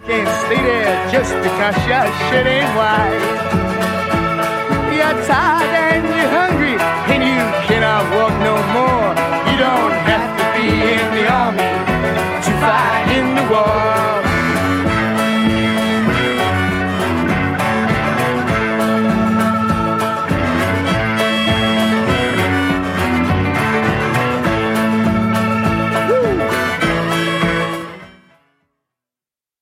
Can't stay there just because your shit ain't wise. You're tired and you're hungry.